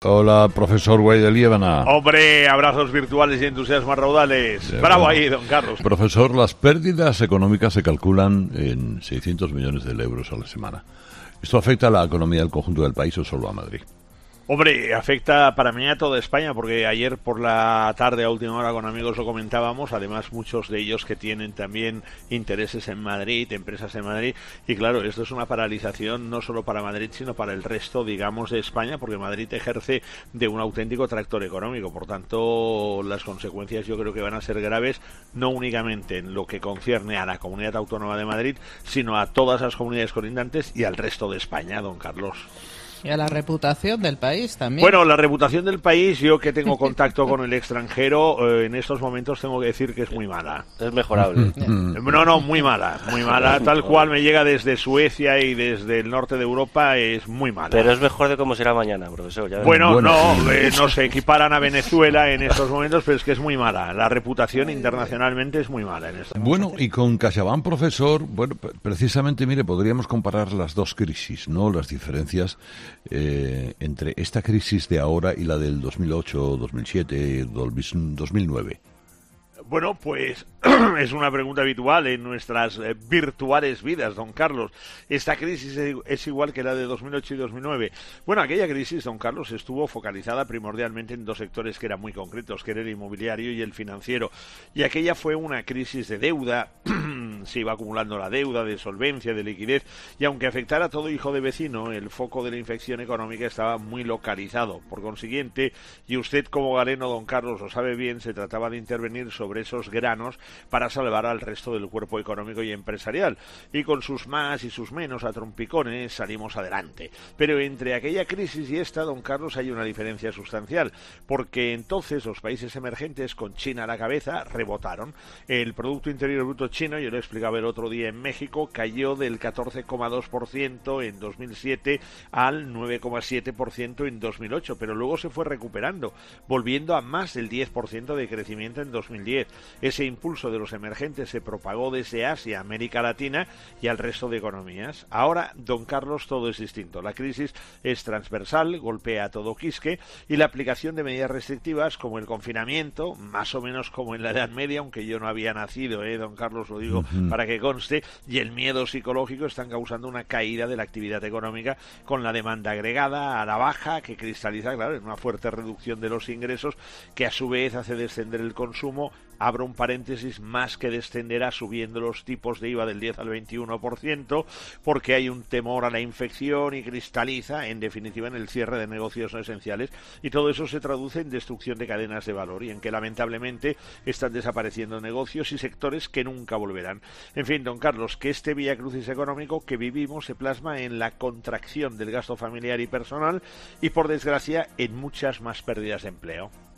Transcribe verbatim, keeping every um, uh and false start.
Hola, profesor Güey de Liébana. Hombre, abrazos virtuales y entusiasmas raudales. Sí, Bravo bueno. ahí, don Carlos. Profesor, las pérdidas económicas se calculan en seiscientos millones de euros a la semana. ¿Esto afecta a la economía del conjunto del país o solo a Madrid? Hombre, afecta para mí a toda España, porque ayer por la tarde a última hora con amigos lo comentábamos, además muchos de ellos que tienen también intereses en Madrid, empresas en Madrid, y claro, esto es una paralización no solo para Madrid, sino para el resto, digamos, de España, porque Madrid ejerce de un auténtico tractor económico, por tanto, las consecuencias yo creo que van a ser graves, no únicamente en lo que concierne a la Comunidad Autónoma de Madrid, sino a todas las comunidades colindantes y al resto de España, don Carlos. Y a la reputación del país también. Bueno, la reputación del país, yo que tengo contacto con el extranjero, eh, en estos momentos tengo que decir que es muy mala. Es mejorable. No, no, muy mala, muy mala. Tal cual me llega desde Suecia y desde el norte de Europa, es muy mala. Pero es mejor de cómo será mañana, profesor. Ya bueno, Bueno. no, eh, no se equiparan a Venezuela en estos momentos, pero es que es muy mala. La reputación internacionalmente es muy mala en estos momentos. Bueno, y con CaixaBank, profesor, bueno, pre- precisamente, mire, podríamos comparar las dos crisis, ¿no? Las diferencias eh, entre esta crisis de ahora y la del dos mil ocho, dos mil siete, dos mil nueve. Bueno, pues es una pregunta habitual en nuestras eh, virtuales vidas, don Carlos. ¿Esta crisis es igual que la de dos mil ocho y dos mil nueve? Bueno, aquella crisis, don Carlos, estuvo focalizada primordialmente en dos sectores que eran muy concretos, que era el inmobiliario y el financiero. Y aquella fue una crisis de deuda, se iba acumulando la deuda, de solvencia, de liquidez, y aunque afectara a todo hijo de vecino, el foco de la infección económica estaba muy localizado. Por consiguiente, y usted como galeno, don Carlos, lo sabe bien, se trataba de intervenir sobre esos granos para salvar al resto del cuerpo económico y empresarial, y con sus más y sus menos a trompicones salimos adelante. Pero entre aquella crisis y esta, don Carlos, hay una diferencia sustancial, porque entonces los países emergentes, con China a la cabeza, rebotaron. El Producto Interior Bruto chino, yo lo explicaba el otro día en México, cayó del catorce coma dos por ciento en dos mil siete al nueve coma siete por ciento en dos mil ocho, pero luego se fue recuperando, volviendo a más del diez por ciento de crecimiento en dos mil diez. Ese impulso de los emergentes se propagó desde Asia, América Latina y al resto de economías. Ahora, don Carlos, todo es distinto. La crisis es transversal, golpea a todo quisque, y la aplicación de medidas restrictivas como el confinamiento, más o menos como en la Edad Media, aunque yo no había nacido, ¿eh, don Carlos? Lo digo uh-huh. para que conste, y el miedo psicológico están causando una caída de la actividad económica con la demanda agregada a la baja, que cristaliza, claro, en una fuerte reducción de los ingresos, que a su vez hace descender el consumo. Abro un paréntesis, más que descenderá subiendo los tipos de I V A del diez al veintiuno por ciento, porque hay un temor a la infección y cristaliza, en definitiva, en el cierre de negocios no esenciales, y todo eso se traduce en destrucción de cadenas de valor y en que lamentablemente están desapareciendo negocios y sectores que nunca volverán. En fin, don Carlos, que este viacrucis económico que vivimos se plasma en la contracción del gasto familiar y personal y, por desgracia, en muchas más pérdidas de empleo.